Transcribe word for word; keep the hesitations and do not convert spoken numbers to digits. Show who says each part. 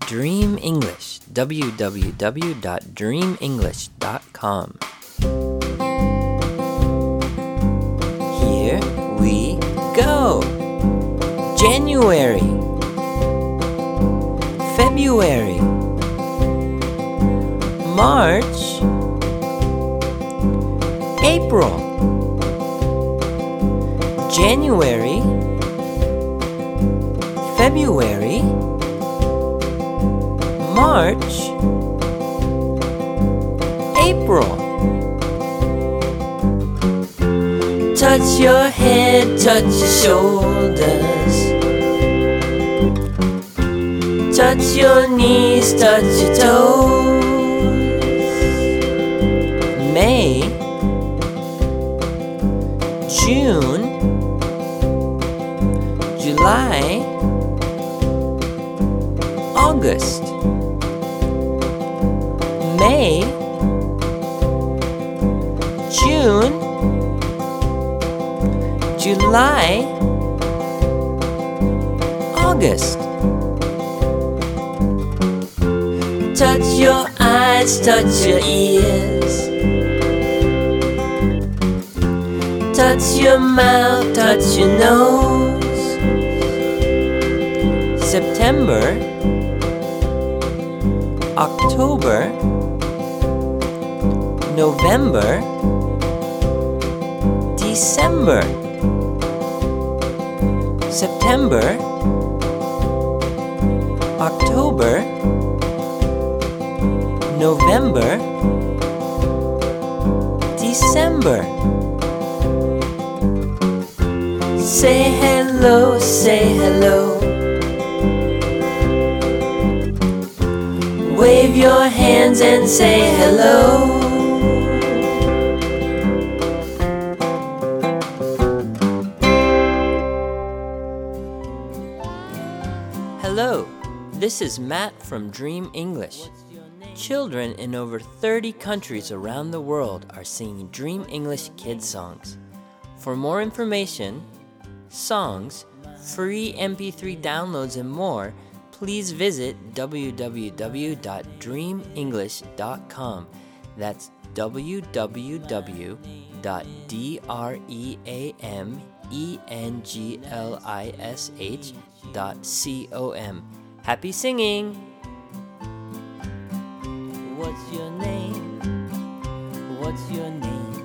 Speaker 1: Dream English, w w w dot dream english dot com. Here we go. January, February, March, April. January, February, March, April. Touch your head, touch your shoulders, touch your knees, touch your toes. May, June, July, August. May, June, July, August. Touch your eyes, touch your ears, touch your mouth, touch your nose. September, October, November, December. September, October, November, December. Say hello, say hello. Wave your hands and say hello. Hello, this is Matt from Dream English. Children in over thirty countries around the world are singing Dream English kids songs. For more information, songs, free M P three downloads, and more, please visit w w w dot dream english dot com. That's w w w dot dream english dot com. Happy singing! What's your name? What's your name?